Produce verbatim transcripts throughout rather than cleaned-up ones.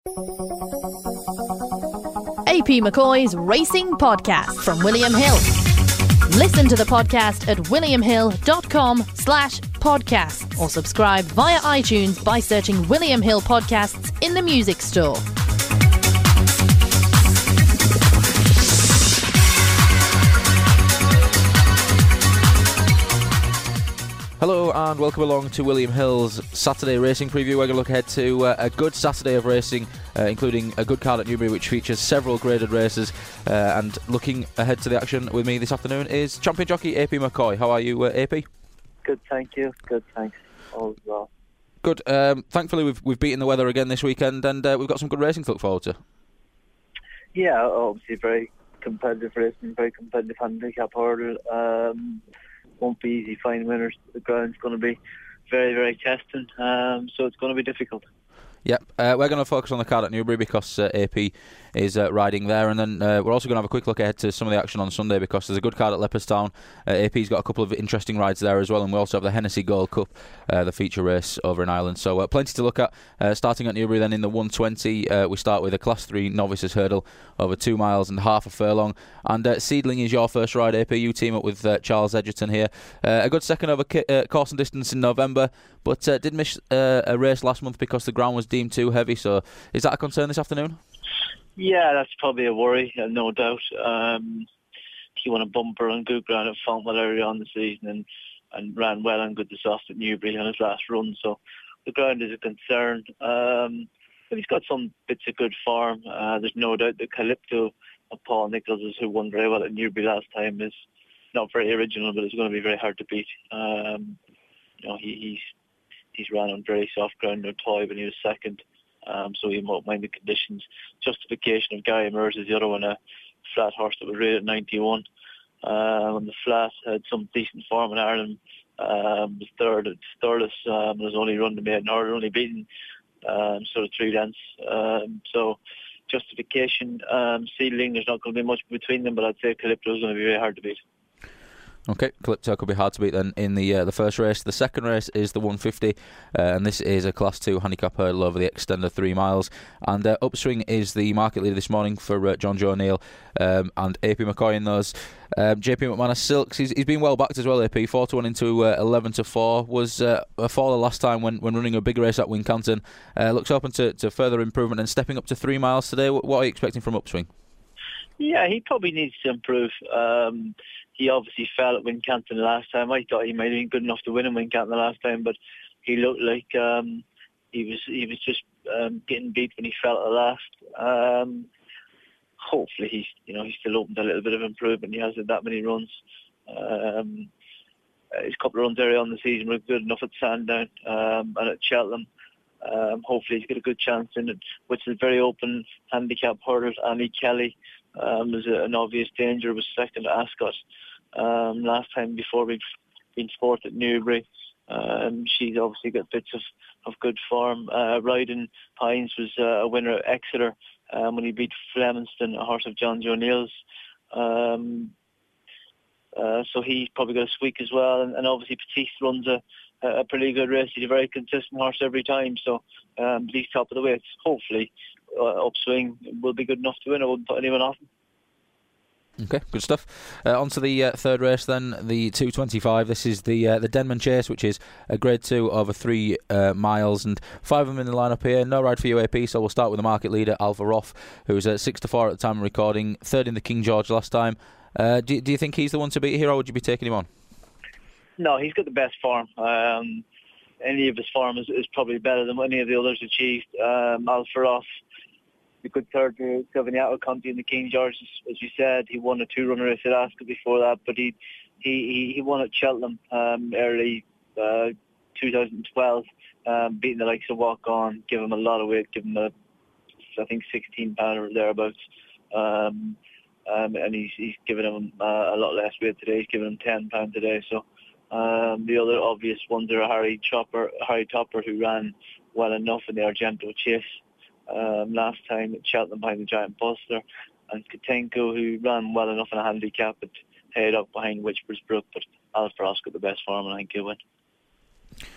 A P McCoy's Racing Podcast from William Hill. Listen to the podcast at williamhill.com slash podcasts or subscribe via iTunes by searching William Hill Podcasts in the music store. Hello and welcome along to William Hill's Saturday Racing Preview. We're going to look ahead to uh, a good Saturday of racing, uh, including a good card at Newbury which features several graded races. Uh, and looking ahead to the action with me this afternoon is champion jockey A P McCoy. How are you, uh, A P? Good, thank you. Good, thanks. All is well. Good. Um, thankfully we've we've beaten the weather again this weekend, and uh, we've got some good racing to look forward to. Yeah, obviously very competitive racing, very competitive handicap hurdle. Um, won't be easy finding winners. The ground's going to be very, very testing, um, so it's going to be difficult. Yep, uh, we're going to focus on the card at Newbury because uh, A P is uh, riding there, and then uh, we're also going to have a quick look ahead to some of the action on Sunday because there's a good card at Leopardstown. Uh, A P's got a couple of interesting rides there as well, and we also have the Hennessy Gold Cup, uh, the feature race over in Ireland. So uh, plenty to look at. Uh, starting at Newbury then in the one twenty, uh, we start with a Class three novices hurdle over two miles and half a furlong. And uh, Seedling is your first ride, A P. You team up with uh, Charles Edgerton here. Uh, a good second over ki- uh, course and distance in November, but uh, did miss uh, a race last month because the ground was deemed too heavy. So is that a concern this afternoon? Yeah, that's probably a worry, uh, no doubt. Um, he won a bumper on good ground at Fountville earlier on the season and, and ran well and good this off at Newbury on his last run. So the ground is a concern. Um, but he's got some bits of good form. Uh, there's no doubt that Calypto of Paul Nicholls, who won very well at Newbury last time, is not very original, but it's going to be very hard to beat. Um, you know, he, he's he's ran on very soft ground or toy when he was second. Um, so he won't mind the conditions. Justification of Gary Mears is the other one, a flat horse that was rated ninety-one. Um, on the flat, had some decent form in Ireland. Um, was third at Stirless, um, was only run the maiden order, only beaten um, sort of three lengths. Um, so Justification, um, Seedling, there's not going to be much between them, but I'd say Calypto is going to be very hard to beat. Okay, Calypto could be hard to beat then in the uh, the first race. The second race is the one fifty, uh, and this is a Class two handicap hurdle over the extended three miles. And uh, Upswing is the market leader this morning for uh, John Joe O'Neill um, and A P McCoy in those. Um, J P McManus Silks, he's, he's been well backed as well, A P. four to one into uh, eleven to four. Was uh, a faller last time when, when running a big race at Wincanton. Uh, looks open to, to further improvement and stepping up to three miles today. What, what are you expecting from Upswing? Yeah, he probably needs to improve. Um, he obviously fell at Wincanton last time. I thought he might have been good enough to win in Wincanton the last time, but he looked like um, he was he was just um, getting beat when he fell at the last. Um, hopefully, he's you know he's still open to a little bit of improvement. He hasn't that many runs. Um, his couple of runs early on the season were good enough at Sandown um, and at Cheltenham. Um, hopefully, he's got a good chance in it, which is very open handicap hurdle. Annie Kelly um, is a, an obvious danger. Was second to Ascot um, last time before we've been sport at Newbury. Um, she's obviously got bits of, of good form. Uh, Ryden Hines was uh, a winner at Exeter um, when he beat Flemington, a horse of John Joe O'Neill's. Um, uh, so he's probably got a squeak as well. And, and obviously Batiste runs a, a pretty good race. He's a very consistent horse every time. So um, he's top of the weights. Hopefully uh, Upswing will be good enough to win. I wouldn't put anyone off him. Okay, good stuff. Uh, on to the uh, third race then, the two twenty-five. This is the uh, the Denman Chase, which is a grade two over three uh, miles, and five of them in the lineup here. No ride for U A P, so we'll start with the market leader, Alpha Roth, who's at six to four at the time of recording, third in the King George last time. Uh, do, do you think he's the one to beat here, or would you be taking him on? No, he's got the best form. Um, any of his form is, is probably better than any of the others achieved. Um, Alpha Roth, a good third to Savignato Conti in the King George, as you said. He won a two-runner race at Ascot before that, but he he, he won at Cheltenham um, early uh, two thousand twelve, um, beating the likes of Walk On, give him a lot of weight, give him a, I think, sixteen pounder or thereabouts. Um, um, and he's, he's given him uh, a lot less weight today. He's given him ten pounds today. So um, the other obvious ones are Harry Chopper, Harry Topper, who ran well enough in the Argento Chase Um, last time at Cheltenham behind the Giant Buster, and Katenko, who ran well enough in a handicap but head up behind Witchbur's Brook, but Alpha Roth got the best form and I think he'll win.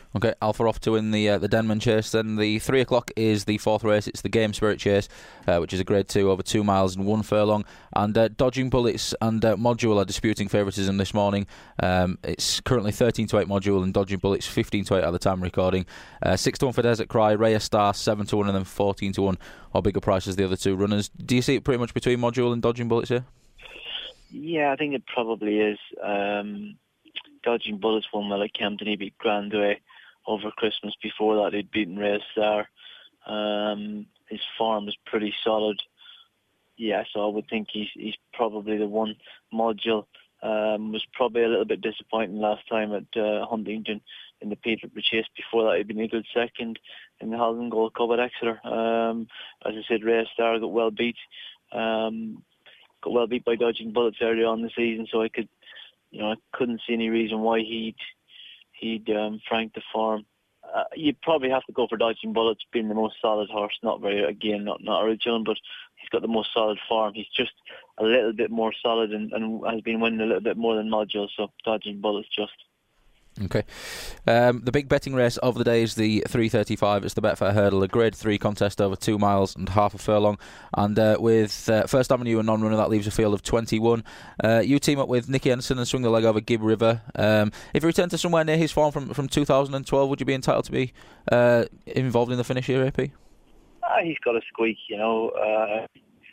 Okay, Alpha off to win the uh, the Denman Chase. Then the three o'clock is the fourth race. It's the Game Spirit Chase, uh, which is a Grade Two over two miles and one furlong. And uh, Dodging Bullets and uh, Module are disputing favouritism this morning. Um, it's currently thirteen to eight Module and Dodging Bullets fifteen to eight at the time of recording. Uh, six to one for Desert Cry, Raya Star seven to one, and then fourteen to one or bigger prices the other two runners. Do you see it pretty much between Module and Dodging Bullets here? Yeah, I think it probably is. Um, Dodging Bullets won well at Kempton. He beat Grandway over Christmas. Before that, he'd beaten Raya Star. Um, his form is pretty solid. Yeah, so I would think he's he's probably the one. Module um, was probably a little bit disappointing last time at uh, Huntingdon in the Peterborough Chase. Before that, he'd been a good second in the Holland Gold Cup at Exeter. Um, as I said, Raya Star got well beat. Um, got well beat by Dodging Bullets earlier on in the season, so I could, you know, I couldn't see any reason why he'd he'd um, frank the form. Uh, you'd probably have to go for Dodging Bullets, being the most solid horse. Not very, again, not not original, but he's got the most solid form. He's just a little bit more solid and, and has been winning a little bit more than Module. So Dodging Bullets just. Okay. Um, the big betting race of the day is the three thirty-five. It's the Betfair Hurdle, a Grade three contest over two miles and half a furlong. And uh, with uh, First Avenue a non-runner, that leaves a field of twenty-one. Uh, you team up with Nicky Anderson and swing the leg over Gib River. Um, if he returned to somewhere near his form from, from two thousand twelve, would you be entitled to be uh, involved in the finish here, A P? Uh, he's got a squeak, you know. Uh,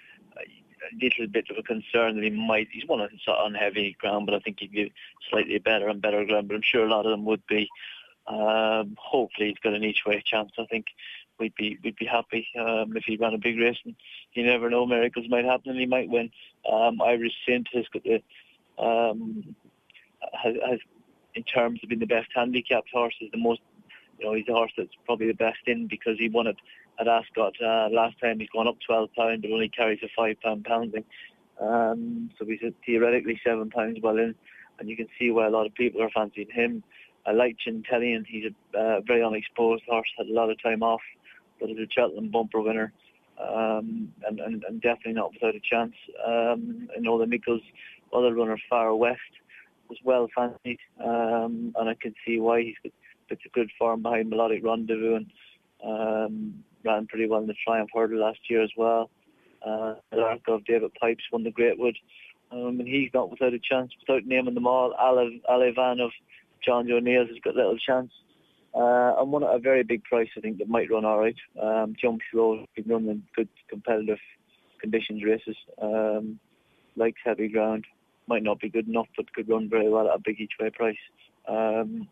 a little bit of a concern that he might, he's one on, on heavy ground, but I think he'd be slightly better and better ground, but I'm sure a lot of them would be. Um, hopefully he's got an each way chance. I think we'd be we'd be happy um, if he ran a big race, and you never know, miracles might happen and he might win. Um, Irish Saint has got the um, has, has in terms of being the best handicapped horse, is the most, you know, he's the horse that's probably the best in, because he won it at Ascot uh, last time. He's gone up twelve pounds, but only carries a five pound pounding. Um, so he's theoretically seven pounds well in, and you can see why a lot of people are fancying him. I like Chintellian. He's a uh, very unexposed horse, had a lot of time off, but is a Cheltenham bumper winner, um, and, and, and definitely not without a chance. Um, I know the Nichols, other runner, Far West, was well fancied, um, and I can see why. He's got it's a good form behind Melodic Rendezvous, and um, ran pretty well in the Triumph Hurdle last year as well. Uh, Larkov, David Pipes won the Greatwood, um, and he's not without a chance. Without naming them all, Alevan of John Joe Nails has got little chance. Uh, and one at a very big price, I think, that might run all right. Um, Jump Slow, been running in good competitive conditions races. Um, likes heavy ground, might not be good enough, but could run very well at a big each way price. Um,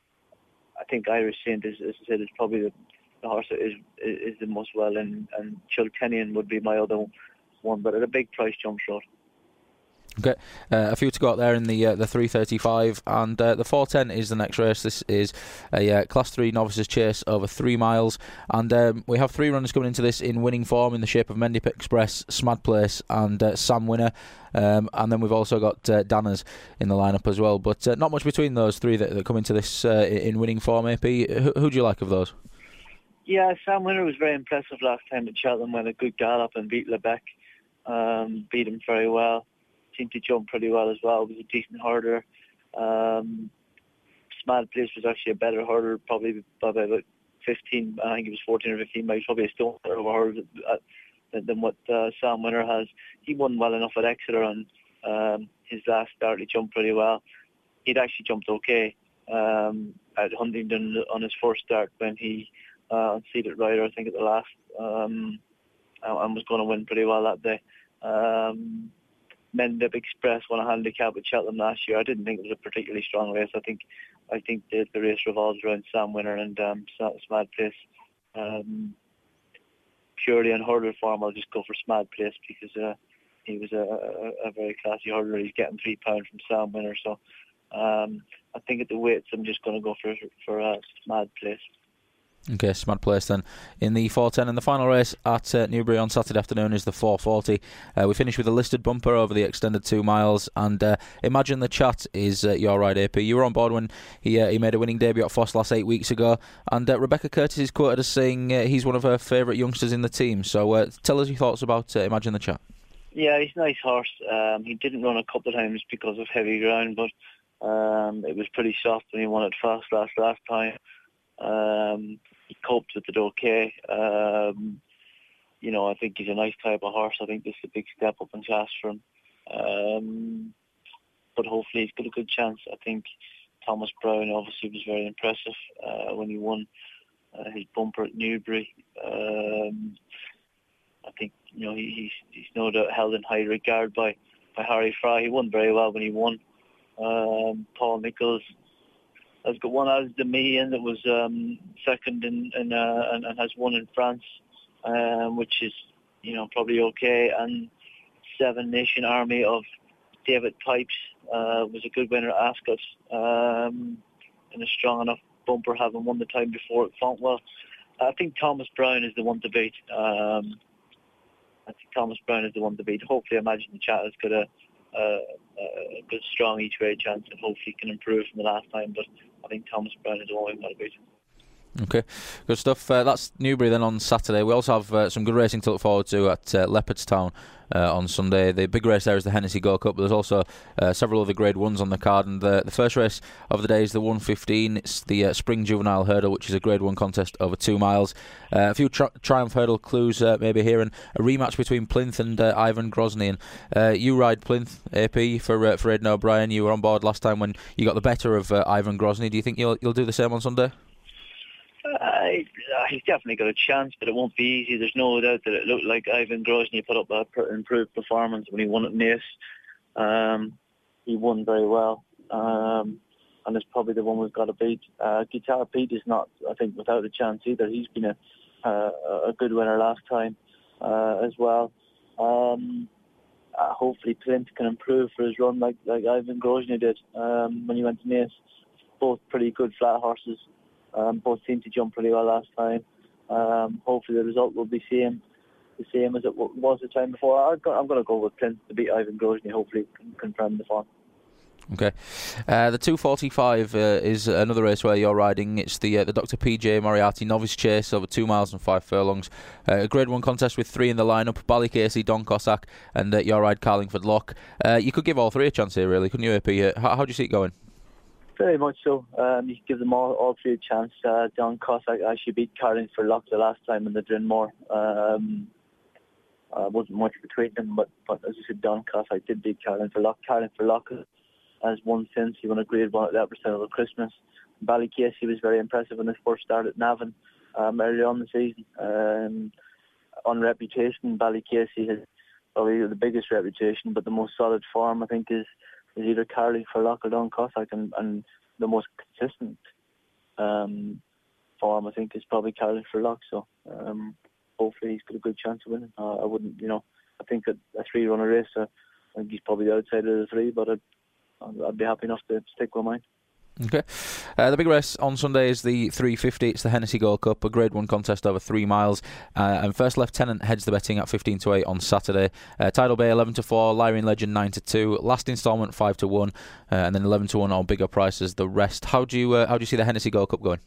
I think Irish Saint, is, as I said, is probably the, the horse that is, is is the most well, and, and Chiltenian would be my other one, but at a big price, Jump Shot. Okay, uh, a few to go out there in the uh, the three thirty-five, and uh, the four ten is the next race. This is a uh, Class three Novices Chase over three miles, and um, we have three runners coming into this in winning form in the shape of Mendip Express, Smad Place and uh, Sam Winner, um, and then we've also got uh, Danners in the lineup as well, but uh, not much between those three that, that come into this uh, in winning form. A P, who, who do you like of those? Yeah, Sam Winner was very impressive last time at Cheltenham, went a good gallop and beat Lebec, um, beat him very well. Seemed to jump pretty well as well. Was a decent herder. Um, Smad Place was actually a better herder, probably by about fifteen. I think it was fourteen or fifteen miles. Probably a stone of a herder than, than what uh, Sam Winner has. He won well enough at Exeter on um, his last start. He jumped pretty well. He'd actually jumped okay um, at Huntingdon on his first start when he uh, unseated Ryder, I think, at the last, um, and was going to win pretty well that day. Um, Mendip Express won a handicap at Cheltenham last year. I didn't think it was a particularly strong race. I think I think the, the race revolves around Sam Winner and um, Smad Place. Um, purely on hurdle form, I'll just go for Smad Place because uh, he was a, a, a very classy hurdler. He's getting three pounds from Sam Winner. So um, I think at the weights, I'm just going to go for for uh, Smad Place. Okay, Smad Place then. In the four ten, and the final race at uh, Newbury on Saturday afternoon is the four forty. Uh, we finish with a listed bumper over the extended two miles, and uh, Imagine the Chat is uh, your ride, A P. You were on board when he uh, he made a winning debut at Fosslas eight weeks ago, and uh, Rebecca Curtis is quoted as saying uh, he's one of her favourite youngsters in the team. So uh, tell us your thoughts about uh, Imagine the Chat. Yeah, he's a nice horse. Um, he didn't run a couple of times because of heavy ground, but um, it was pretty soft when he won at Fosslas last time. Um, he coped with it okay. Um, you know, I think he's a nice type of horse. I think this is a big step up in class for him. Um, but hopefully he's got a good chance. I think Thomas Browne obviously was very impressive uh, when he won uh, his bumper at Newbury. Um, I think, you know, he, he's, he's no doubt held in high regard by, by Harry Fry. He won very well when he won. Um, Paul Nichols has got one as the me and that was um, second in, in uh, and, and has won in France, um, which is, you know, probably okay. And Seven Nation Army of David Pipes uh, was a good winner at Ascot um, in a strong enough bumper, having won the time before at Fontwell. I think Thomas Browne is the one to beat. Um, I think Thomas Browne is the one to beat. Hopefully, I imagine the chat has got a, a, a good, strong each-way chance, and hopefully he can improve from the last time. But I think Thomas Browne is the one we've got to beat. Okay, good stuff. Uh, that's Newbury then on Saturday. We also have uh, some good racing to look forward to at uh, Leopardstown uh, on Sunday. The big race there is the Hennessy Gold Cup, but there's also uh, several other Grade ones on the card. And the, the first race of the day is the one fifteen. It's the uh, Spring Juvenile Hurdle, which is a Grade one contest over two miles. Uh, a few tri- Triumph Hurdle clues uh, maybe here, and a rematch between Plinth and uh, Ivan Grozny. And uh, you ride Plinth, A P, for uh, for Aidan O'Brien. You were on board last time when you got the better of uh, Ivan Grozny. Do you think you'll you'll do the same on Sunday? Uh, he's definitely got a chance, but it won't be easy. There's no doubt that it looked like Ivan Grozny put up an improved performance when he won at Naas. Um, he won very well, um, and it's probably the one we've got to beat. Uh, Guitar Pete is not, I think, without a chance either. He's been a uh, a good winner last time uh, as well. Um, uh, hopefully Plinth can improve for his run like, like Ivan Grozny did um, when he went to Naas. Both pretty good flat horses. Um, both seemed to jump pretty well last time. Um, hopefully the result will be same, the same as it w- was the time before. I'm going to go with Plinth to beat Ivan Grozny. Hopefully can confirm the form. Okay. Uh, the two forty-five uh, is another race where you're riding. It's the uh, the Doctor P J Moriarty Novice Chase over two miles and five furlongs. Uh, a Grade one contest with three in the lineup: Ballycasey, Don Cossack, and uh, your ride Carlingford Lock. Uh, you could give all three a chance here, really, couldn't you, A P? Uh, how, how do you see it going? Very much so. Um, you can give them all, all three a chance. Uh, Don Cossack actually beat Carlingford Lock the last time in the Drinmore. Um, uh, wasn't much between them, but, but as I said, Don Cossack did beat Carlingford Lock. Carlingford Lock has won since. He won a Grade one at Leopardstown over Christmas. Ballycasey was very impressive in his first start at Navan um, early on the season. Um, on reputation, Ballycasey has probably the biggest reputation, but the most solid form, I think, is is either Carlingford Lock or Don Cossack, and, and the most consistent um, form, I think, is probably Carlingford Lock. So um, hopefully he's got a good chance of winning. Uh, I wouldn't, you know, I think that a three-runner race, uh, I think he's probably the outside of the three, but I'd, I'd be happy enough to stick with mine. Okay. Uh, the big race on Sunday is the three fifty. It's the Hennessy Gold Cup, a Grade one contest over three miles. Uh, and First Lieutenant heads the betting at fifteen to eight on Saturday. Uh, Tidal Bay eleven to four, Lyrian Legend nine to two, Last Instalment five to one, uh, and then eleven to one on bigger prices the rest. How do you uh, how do you see the Hennessy Gold Cup going?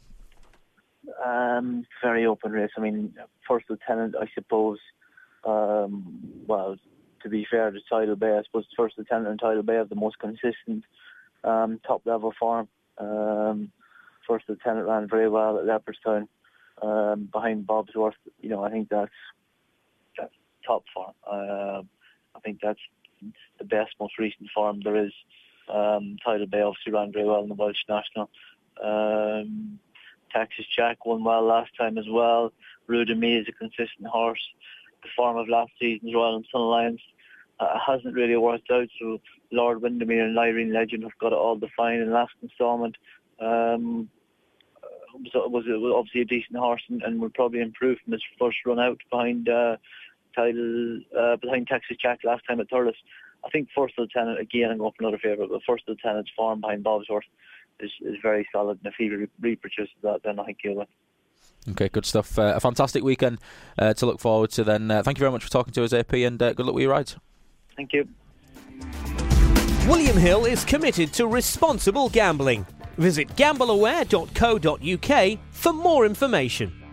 Um, very open race. I mean, First Lieutenant, I suppose, um, well, to be fair to Tidal Bay, I suppose First Lieutenant and Tidal Bay have the most consistent um, top-level form. Um, First Lieutenant ran very well at Leopardstown um, behind Bobsworth. You know, I think that's that's top form. Uh, I think that's the best, most recent form there is. Um, Tidal Bay obviously ran very well in the Welsh National. Um, Texas Jack won well last time as well. Rudemy is a consistent horse. The form of last season's Royal and Sun Alliance uh, hasn't really worked out, so Lord Windermere and Lyrian Legend have got it all defined in Last Instalment. Um, was, was, was obviously a decent horse and, and will probably improve from his first run out behind uh, title, uh, behind Texas Jack last time at Thurles. I think First Lieutenant, again, I'm going for another favourite, but First Lieutenant's form behind Bobsworth is, is very solid, and if he re- reproduces that, then I think he'll win. Okay, good stuff. Uh, a fantastic weekend uh, to look forward to then. Uh, thank you very much for talking to us, A P, and uh, good luck with your rides. Thank you. William Hill is committed to responsible gambling. Visit gamble aware dot co dot uk for more information.